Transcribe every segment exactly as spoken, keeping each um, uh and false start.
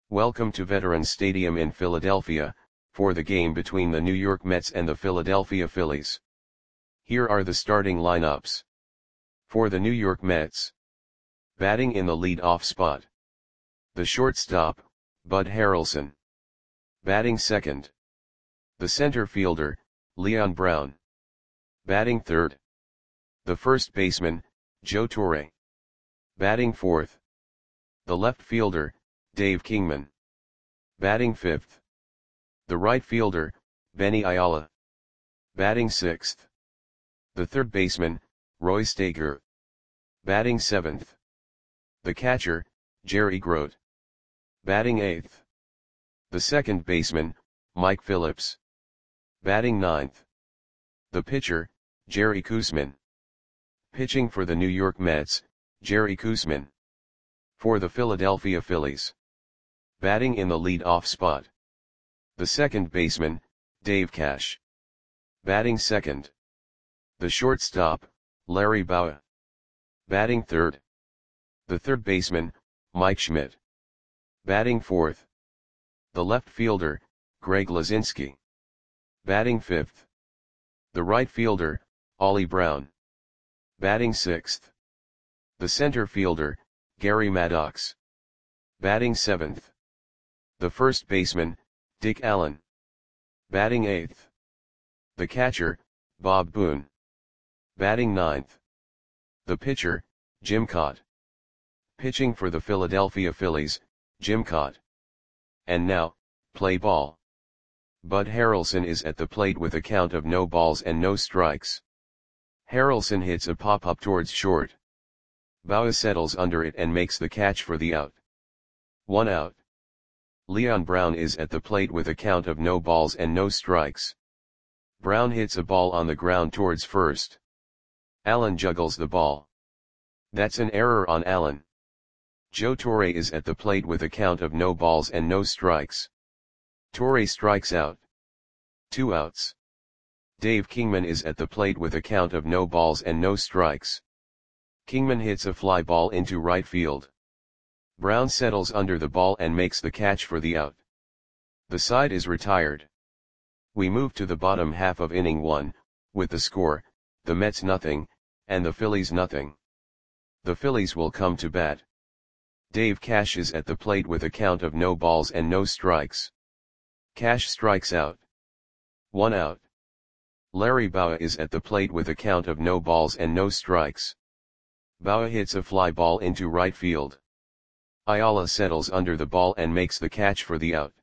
Welcome to Veterans Stadium in Philadelphia, for the game between the New York Mets and the Philadelphia Phillies. Here are the starting lineups. For the New York Mets. Batting in the lead-off spot. The shortstop, Bud Harrelson. Batting second. The center fielder, Leon Brown. Batting third. The first baseman, Joe Torre. Batting fourth. The left fielder, Dave Kingman. Batting fifth. The right fielder, Benny Ayala. Batting sixth. The third baseman, Roy Staker. Batting seventh. The catcher, Jerry Grote. Batting eighth. The second baseman, Mike Phillips. Batting ninth. The pitcher, Jerry Koosman. Pitching for the New York Mets, Jerry Koosman. For the Philadelphia Phillies. Batting in the lead-off spot. The second baseman, Dave Cash. Batting second. The shortstop, Larry Bowa. Batting third. The third baseman, Mike Schmidt. Batting fourth. The left fielder, Greg Luzinski. Batting fifth. The right fielder, Ollie Brown. Batting sixth. The center fielder, Gary Maddox. Batting seventh. The first baseman, Dick Allen. Batting eighth. The catcher, Bob Boone. Batting ninth. The pitcher, Jim Kaat. Pitching for the Philadelphia Phillies, Jim Kaat. And now, play ball. Bud Harrelson is at the plate with a count of no balls and no strikes. Harrelson hits a pop-up towards short. Bowa settles under it and makes the catch for the out. One out. Leon Brown is at the plate with a count of no balls and no strikes. Brown hits a ball on the ground towards first. Allen juggles the ball. That's an error on Allen. Joe Torre is at the plate with a count of no balls and no strikes. Torre strikes out. Two outs. Dave Kingman is at the plate with a count of no balls and no strikes. Kingman hits a fly ball into right field. Brown settles under the ball and makes the catch for the out. The side is retired. We move to the bottom half of inning one, with the score, the Mets nothing, and the Phillies nothing. The Phillies will come to bat. Dave Cash is at the plate with a count of no balls and no strikes. Cash strikes out. One out. Larry Bowa is at the plate with a count of no balls and no strikes. Bowa hits a fly ball into right field. Ayala settles under the ball and makes the catch for the out.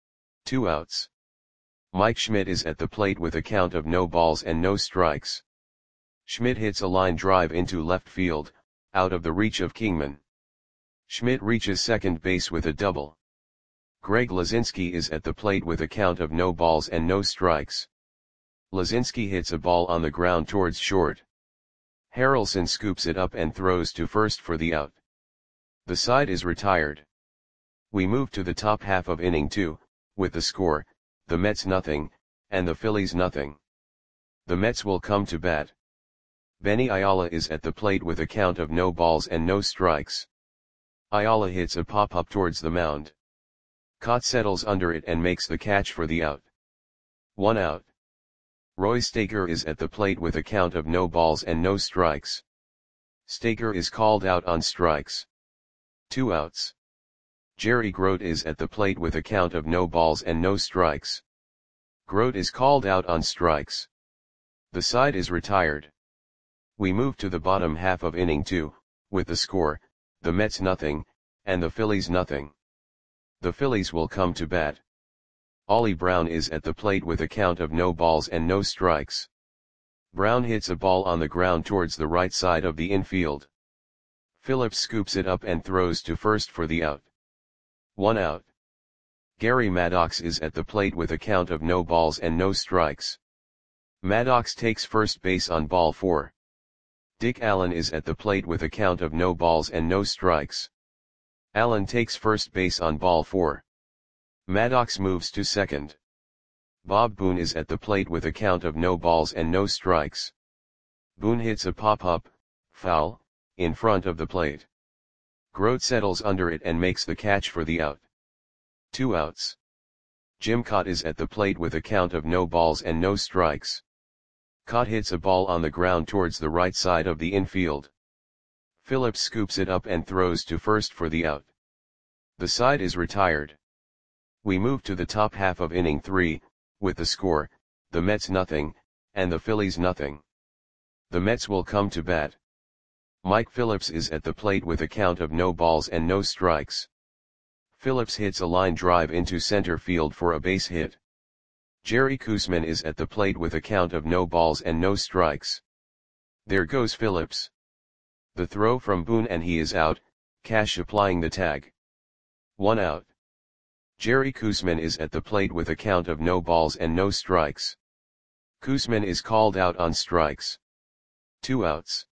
Two outs. Mike Schmidt is at the plate with a count of no balls and no strikes. Schmidt hits a line drive into left field, out of the reach of Kingman. Schmidt reaches second base with a double. Greg Luzinski is at the plate with a count of no balls and no strikes. Luzinski hits a ball on the ground towards short. Harrelson scoops it up and throws to first for the out. The side is retired. We move to the top half of inning two, with the score, the Mets nothing, and the Phillies nothing. The Mets will come to bat. Benny Ayala is at the plate with a count of no balls and no strikes. Ayala hits a pop-up towards the mound. Kaat settles under it and makes the catch for the out. One out. Roy Staker is at the plate with a count of no balls and no strikes. Staker is called out on strikes. Two outs. Jerry Grote is at the plate with a count of no balls and no strikes. Grote is called out on strikes. The side is retired. We move to the bottom half of inning two, with the score, the Mets nothing, and the Phillies nothing. The Phillies will come to bat. Ollie Brown is at the plate with a count of no balls and no strikes. Brown hits a ball on the ground towards the right side of the infield. Phillips scoops it up and throws to first for the out. One out. Gary Maddox is at the plate with a count of no balls and no strikes. Maddox takes first base on ball four. Dick Allen is at the plate with a count of no balls and no strikes. Allen takes first base on ball four. Maddox moves to second. Bob Boone is at the plate with a count of no balls and no strikes. Boone hits a pop-up, foul, in front of the plate. Grote settles under it and makes the catch for the out. Two outs. Jim Kaat is at the plate with a count of no balls and no strikes. Kaat hits a ball on the ground towards the right side of the infield. Phillips scoops it up and throws to first for the out. The side is retired. We move to the top half of inning three, with the score, the Mets nothing, and the Phillies nothing. The Mets will come to bat. Mike Phillips is at the plate with a count of no balls and no strikes. Phillips hits a line drive into center field for a base hit. Jerry Koosman is at the plate with a count of no balls and no strikes. There goes Phillips. The throw from Boone and he is out, Cash applying the tag. One out. Jerry Koosman is at the plate with a count of no balls and no strikes. Koosman is called out on strikes. Two outs.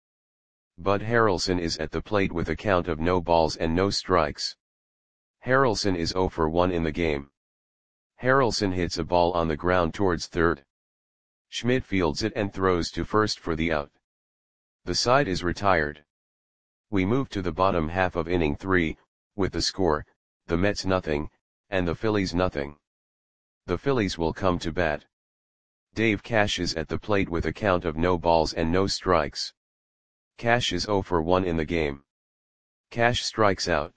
Bud Harrelson is at the plate with a count of no balls and no strikes. Harrelson is oh for one in the game. Harrelson hits a ball on the ground towards third. Schmidt fields it and throws to first for the out. The side is retired. We move to the bottom half of inning three, with the score, the Mets nothing, and the Phillies nothing. The Phillies will come to bat. Dave Cash is at the plate with a count of no balls and no strikes. Cash is oh for one in the game. Cash strikes out.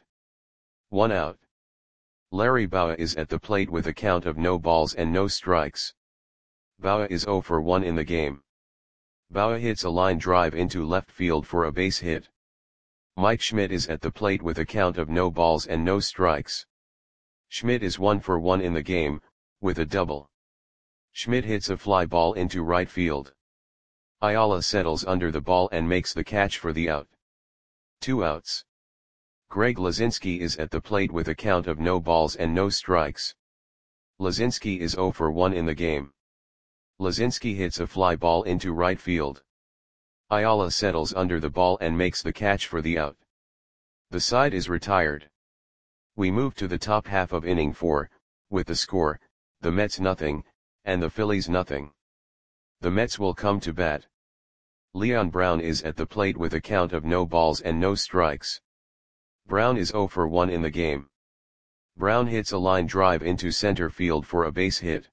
One out. Larry Bowa is at the plate with a count of no balls and no strikes. Bowa is oh for one in the game. Bowa hits a line drive into left field for a base hit. Mike Schmidt is at the plate with a count of no balls and no strikes. Schmidt is one for one in the game, with a double. Schmidt hits a fly ball into right field. Ayala settles under the ball and makes the catch for the out. Two outs. Greg Lazinski is at the plate with a count of no balls and no strikes. Lazinski is oh for one in the game. Lazinski hits a fly ball into right field. Ayala settles under the ball and makes the catch for the out. The side is retired. We move to the top half of inning four, with the score, the Mets nothing, and the Phillies nothing. The Mets will come to bat. Leon Brown is at the plate with a count of no balls and no strikes. Brown is oh for one in the game. Brown hits a line drive into center field for a base hit.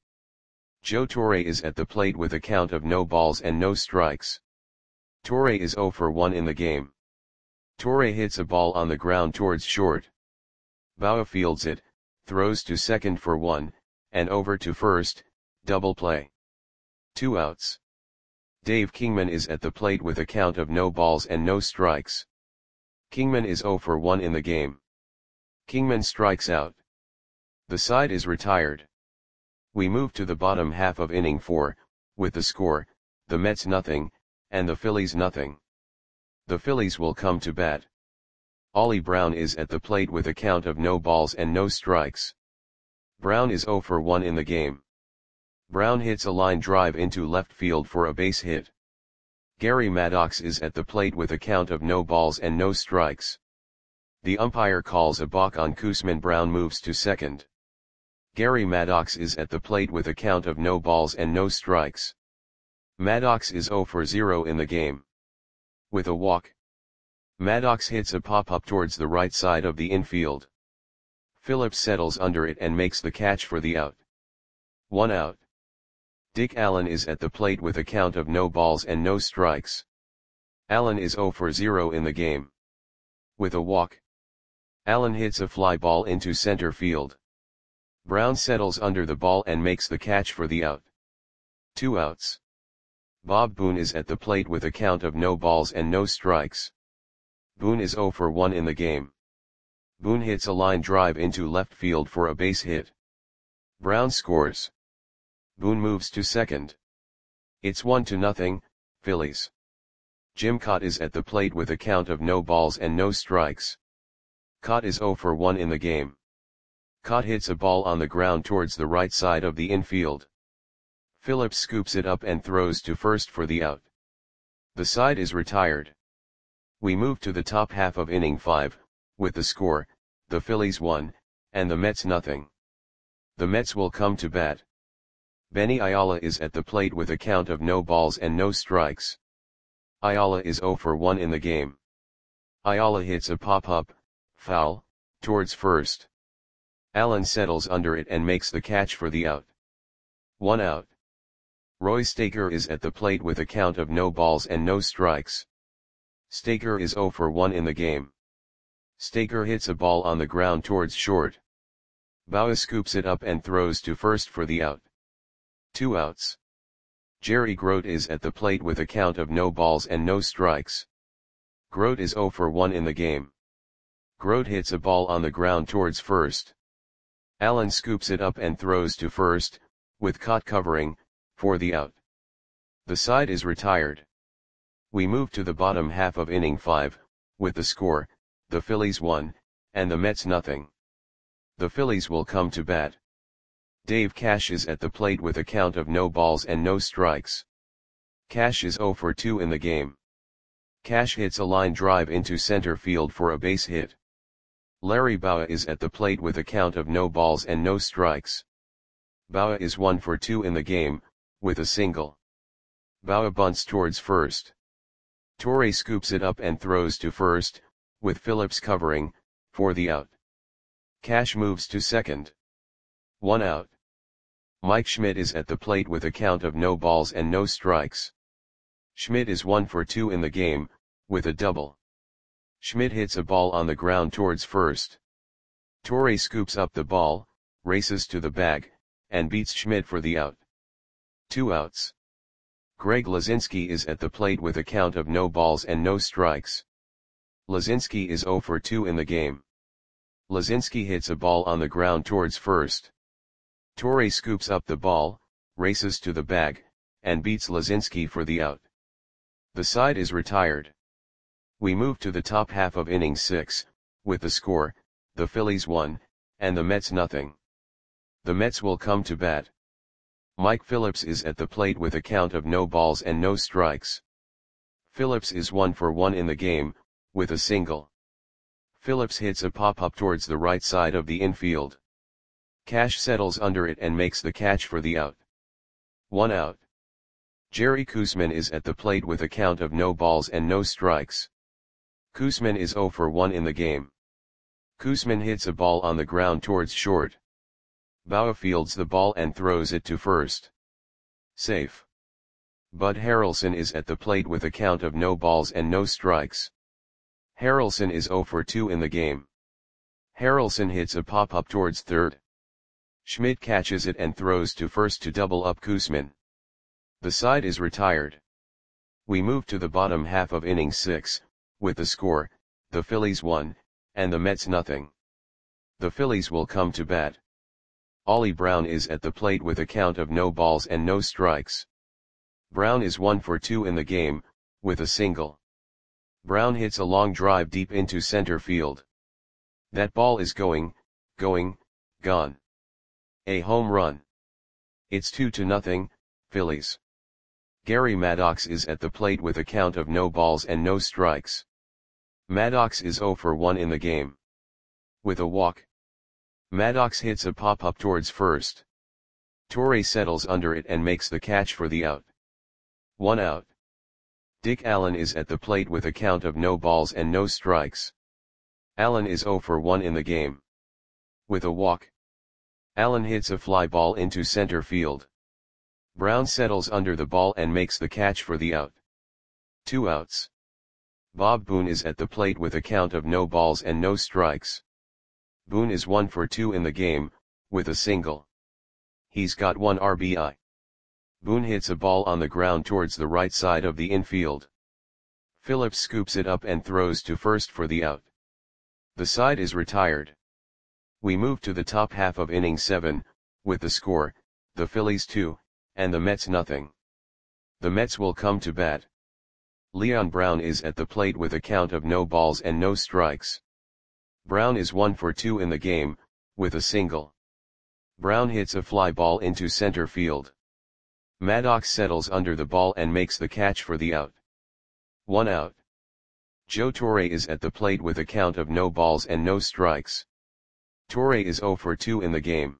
Joe Torre is at the plate with a count of no balls and no strikes. Torre is oh for one in the game. Torre hits a ball on the ground towards short. Bowa fields it, throws to second for one, and over to first, double play. Two outs. Dave Kingman is at the plate with a count of no balls and no strikes. Kingman is oh for one in the game. Kingman strikes out. The side is retired. We move to the bottom half of inning four, with the score, the Mets nothing, and the Phillies nothing. The Phillies will come to bat. Ollie Brown is at the plate with a count of no balls and no strikes. Brown is oh for one in the game. Brown hits a line drive into left field for a base hit. Gary Maddox is at the plate with a count of no balls and no strikes. The umpire calls a balk on Koosman. Brown moves to second. Gary Maddox is at the plate with a count of no balls and no strikes. Maddox is oh for zero in the game. With a walk. Maddox hits a pop-up towards the right side of the infield. Phillips settles under it and makes the catch for the out. One out. Dick Allen is at the plate with a count of no balls and no strikes. Allen is oh for zero in the game. With a walk. Allen hits a fly ball into center field. Brown settles under the ball and makes the catch for the out. Two outs. Bob Boone is at the plate with a count of no balls and no strikes. Boone is oh for one in the game. Boone hits a line drive into left field for a base hit. Brown scores. Boone moves to second. It's one to nothing, Phillies. Jim Kaat is at the plate with a count of no balls and no strikes. Kaat is oh for one in the game. Kaat hits a ball on the ground towards the right side of the infield. Phillips scoops it up and throws to first for the out. The side is retired. We move to the top half of inning five, with the score, the Phillies one, and the Mets nothing. The Mets will come to bat. Benny Ayala is at the plate with a count of no balls and no strikes. Ayala is oh for one in the game. Ayala hits a pop-up, foul, towards first. Allen settles under it and makes the catch for the out. One out. Roy Staker is at the plate with a count of no balls and no strikes. Staker is zero for one in the game. Staker hits a ball on the ground towards short. Bauer scoops it up and throws to first for the out. Two outs. Jerry Grote is at the plate with a count of no balls and no strikes. Grote is zero for one in the game. Grote hits a ball on the ground towards first. Allen scoops it up and throws to first, with caught covering, for the out. The side is retired. We move to the bottom half of inning five, with the score, the Phillies one, and the Mets nothing. The Phillies will come to bat. Dave Cash is at the plate with a count of no balls and no strikes. Cash is zero for two in the game. Cash hits a line drive into center field for a base hit. Larry Bowa is at the plate with a count of no balls and no strikes. Bowa is one for two in the game, with a single. Bowa bunts towards first. Torre scoops it up and throws to first, with Phillips covering, for the out. Cash moves to second. One out. Mike Schmidt is at the plate with a count of no balls and no strikes. Schmidt is one for two in the game, with a double. Schmidt hits a ball on the ground towards first. Torre scoops up the ball, races to the bag, and beats Schmidt for the out. Two outs. Greg Lazinski is at the plate with a count of no balls and no strikes. Lazinski is zero for two in the game. Lazinski hits a ball on the ground towards first. Torre scoops up the ball, races to the bag, and beats Lazinski for the out. The side is retired. We move to the top half of inning six, with the score, the Phillies one, and the Mets nothing. The Mets will come to bat. Mike Phillips is at the plate with a count of no balls and no strikes. Phillips is one for one in the game, with a single. Phillips hits a pop-up towards the right side of the infield. Cash settles under it and makes the catch for the out. One out. Jerry Koosman is at the plate with a count of no balls and no strikes. Koosman is zero for one in the game. Koosman hits a ball on the ground towards short. Bowa fields the ball and throws it to first. Safe. Bud Harrelson is at the plate with a count of no balls and no strikes. Harrelson is zero for two in the game. Harrelson hits a pop-up towards third. Schmidt catches it and throws to first to double up Koosman. The side is retired. We move to the bottom half of inning six, with the score, the Phillies one, and the Mets nothing. The Phillies will come to bat. Ollie Brown is at the plate with a count of no balls and no strikes. Brown is one for two in the game, with a single. Brown hits a long drive deep into center field. That ball is going, going, gone. A home run. It's two to nothing, Phillies. Gary Maddox is at the plate with a count of no balls and no strikes. Maddox is zero for one in the game. With a walk. Maddox hits a pop-up towards first. Torre settles under it and makes the catch for the out. One out. Dick Allen is at the plate with a count of no balls and no strikes. Allen is zero for one in the game. With a walk. Allen hits a fly ball into center field. Brown settles under the ball and makes the catch for the out. Two outs. Bob Boone is at the plate with a count of no balls and no strikes. Boone is one for two in the game, with a single. He's got one R B I. Boone hits a ball on the ground towards the right side of the infield. Phillips scoops it up and throws to first for the out. The side is retired. We move to the top half of inning seven, with the score, the Phillies two, and the Mets nothing. The Mets will come to bat. Leon Brown is at the plate with a count of no balls and no strikes. Brown is one for two in the game, with a single. Brown hits a fly ball into center field. Maddox settles under the ball and makes the catch for the out. One out. Joe Torre is at the plate with a count of no balls and no strikes. Torre is zero for two in the game.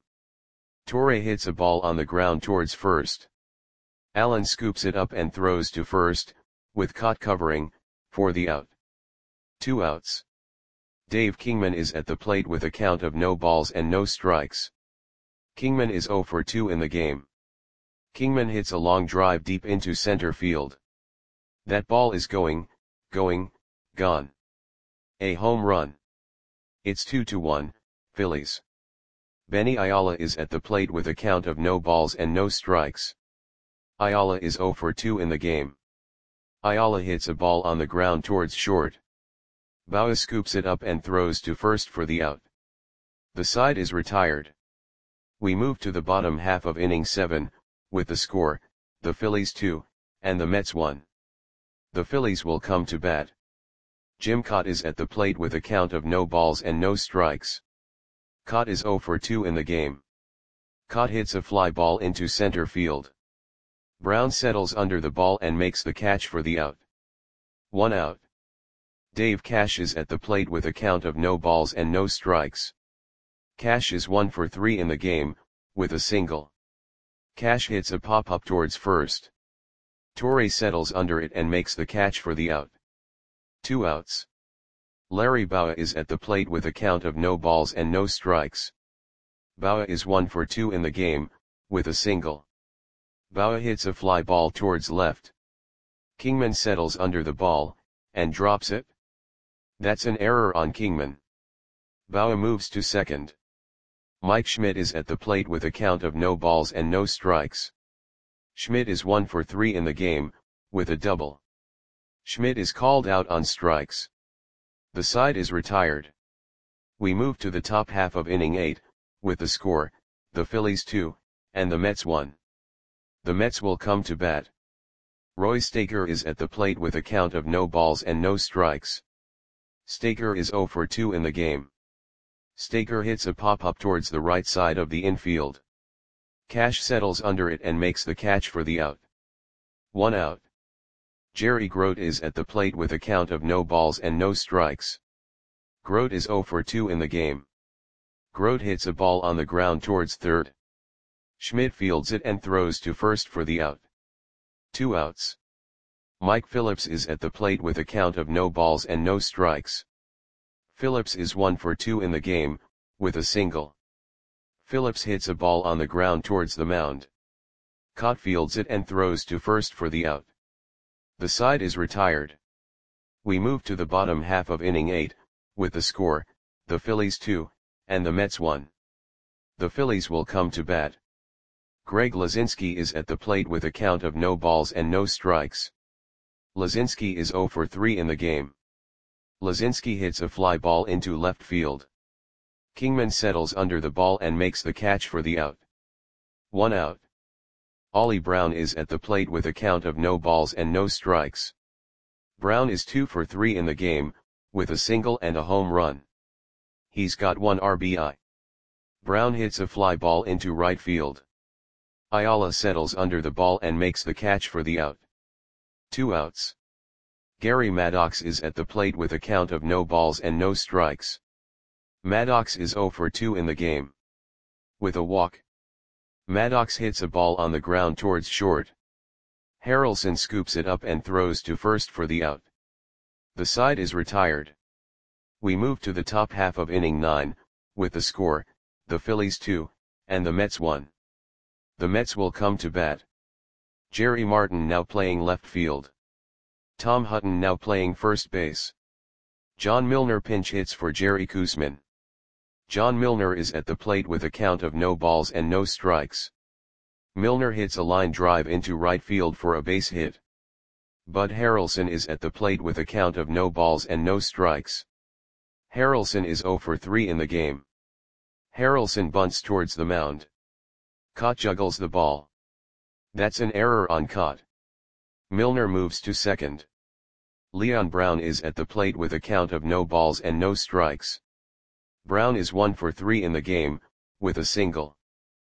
Torre hits a ball on the ground towards first. Allen scoops it up and throws to first, with caught covering, for the out. Two outs. Dave Kingman is at the plate with a count of no balls and no strikes. Kingman is zero for two in the game. Kingman hits a long drive deep into center field. That ball is going, going, gone. A home run. It's two to one, Phillies. Benny Ayala is at the plate with a count of no balls and no strikes. Ayala is zero for two in the game. Ayala hits a ball on the ground towards short. Bauer scoops it up and throws to first for the out. The side is retired. We move to the bottom half of inning seven, with the score, the Phillies two, and the Mets one. The Phillies will come to bat. Jim Kaat is at the plate with a count of no balls and no strikes. Kaat is zero for two in the game. Kaat hits a fly ball into center field. Brown settles under the ball and makes the catch for the out. One out. Dave Cash is at the plate with a count of no balls and no strikes. Cash is one for three in the game, with a single. Cash hits a pop-up towards first. Torre settles under it and makes the catch for the out. Two outs. Larry Bowa is at the plate with a count of no balls and no strikes. Bowa is one for two in the game, with a single. Bowa hits a fly ball towards left. Kingman settles under the ball, and drops it. That's an error on Kingman. Bowa moves to second. Mike Schmidt is at the plate with a count of no balls and no strikes. Schmidt is one for three in the game, with a double. Schmidt is called out on strikes. The side is retired. We move to the top half of inning eight, with the score, the Phillies two, and the Mets one. The Mets will come to bat. Roy Staker is at the plate with a count of no balls and no strikes. Staker is zero for two in the game. Staker hits a pop-up towards the right side of the infield. Cash settles under it and makes the catch for the out. One out. Jerry Grote is at the plate with a count of no balls and no strikes. Grote is zero for two in the game. Grote hits a ball on the ground towards third. Schmidt fields it and throws to first for the out. Two outs. Mike Phillips is at the plate with a count of no balls and no strikes. Phillips is one for two in the game, with a single. Phillips hits a ball on the ground towards the mound. Kaat fields it and throws to first for the out. The side is retired. We move to the bottom half of inning eight, with the score, the Phillies two, and the Mets one. The Phillies will come to bat. Greg Lazinski is at the plate with a count of no balls and no strikes. Lazinski is zero for three in the game. Lazinski hits a fly ball into left field. Kingman settles under the ball and makes the catch for the out. One out. Ollie Brown is at the plate with a count of no balls and no strikes. Brown is two for three in the game, with a single and a home run. He's got one R B I. Brown hits a fly ball into right field. Ayala settles under the ball and makes the catch for the out. Two outs. Gary Maddox is at the plate with a count of no balls and no strikes. Maddox is zero for two in the game. With a walk. Maddox hits a ball on the ground towards short. Harrelson scoops it up and throws to first for the out. The side is retired. We move to the top half of inning nine, with the score, the Phillies two, and the Mets one. The Mets will come to bat. Jerry Martin now playing left field. Tom Hutton now playing first base. John Milner pinch hits for Jerry Koosman. John Milner is at the plate with a count of no balls and no strikes. Milner hits a line drive into right field for a base hit. Bud Harrelson is at the plate with a count of no balls and no strikes. Harrelson is zero for three in the game. Harrelson bunts towards the mound. Kaat juggles the ball. That's an error on Kaat. Milner moves to second. Leon Brown is at the plate with a count of no balls and no strikes. Brown is one for three in the game, with a single.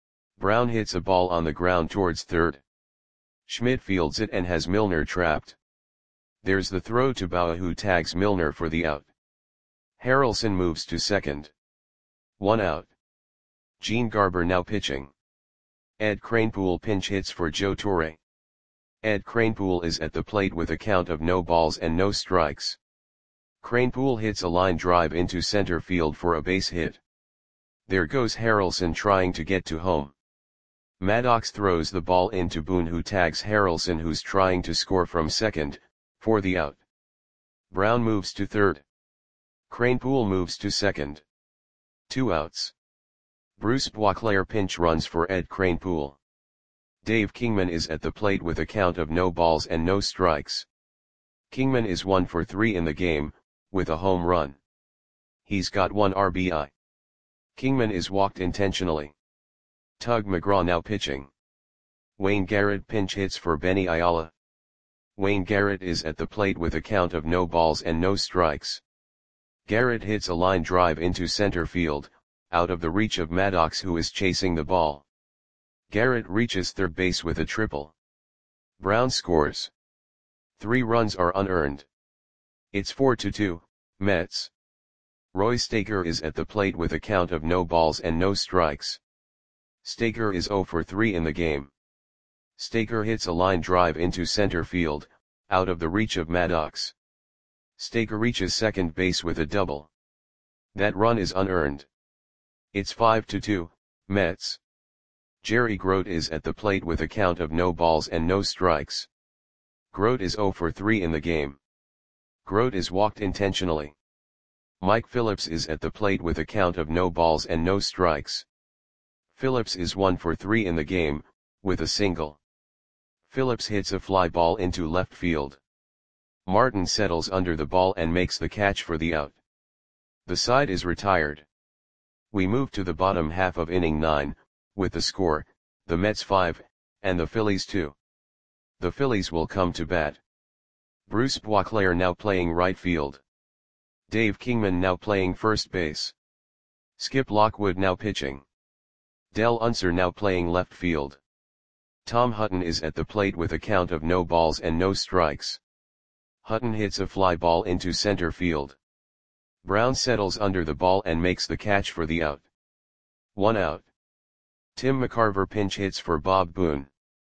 Brown hits a ball on the ground towards third. Schmidt fields it and has Milner trapped. There's the throw to Bowa, who tags Milner for the out. Harrelson moves to second. One out. Gene Garber now pitching. Ed Kranepool pinch hits for Joe Torre. Ed Kranepool is at the plate with a count of no balls and no strikes. Kranepool hits a line drive into center field for a base hit. There goes Harrelson trying to get to home. Maddox throws the ball into Boone, who tags Harrelson, who's trying to score from second, for the out. Brown moves to third. Kranepool moves to second. Two outs. Bruce Boisclair pinch runs for Ed Kranepool. Dave Kingman is at the plate with a count of no balls and no strikes. Kingman is one for three in the game, with a home run. He's got one R B I. Kingman is walked intentionally. Tug McGraw now pitching. Wayne Garrett pinch hits for Benny Ayala. Wayne Garrett is at the plate with a count of no balls and no strikes. Garrett hits a line drive into center field, out of the reach of Maddox, who is chasing the ball. Garrett reaches third base with a triple. Brown scores. Three runs are unearned. It's four to two, Mets. Roy Staker is at the plate with a count of no balls and no strikes. Staker is zero for three in the game. Staker hits a line drive into center field, out of the reach of Maddox. Staker reaches second base with a double. That run is unearned. It's five to two, Mets. Jerry Grote is at the plate with a count of no balls and no strikes. Grote is zero for three in the game. Grote is walked intentionally. Mike Phillips is at the plate with a count of no balls and no strikes. Phillips is one for three in the game, with a single. Phillips hits a fly ball into left field. Martin settles under the ball and makes the catch for the out. The side is retired. We move to the bottom half of inning nine, with the score, the Mets five, and the Phillies two. The Phillies will come to bat. Bruce Boisclair now playing right field. Dave Kingman now playing first base. Skip Lockwood now pitching. Del Unser now playing left field. Tom Hutton is at the plate with a count of no balls and no strikes. Hutton hits a fly ball into center field. Brown settles under the ball and makes the catch for the out. One out. Tim McCarver pinch hits for Bob Boone.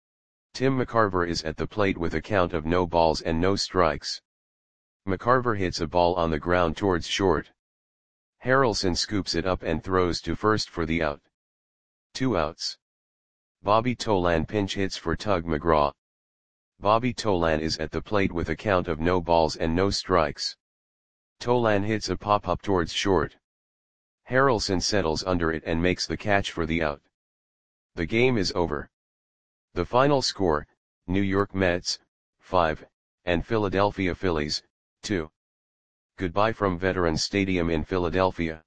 Tim McCarver is at the plate with a count of no balls and no strikes. McCarver hits a ball on the ground towards short. Harrelson scoops it up and throws to first for the out. Two outs. Bobby Tolan pinch hits for Tug McGraw. Bobby Tolan is at the plate with a count of no balls and no strikes. Tolan hits a pop-up towards short. Harrelson settles under it and makes the catch for the out. The game is over. The final score, New York Mets, five, and Philadelphia Phillies, two. Goodbye from Veterans Stadium in Philadelphia.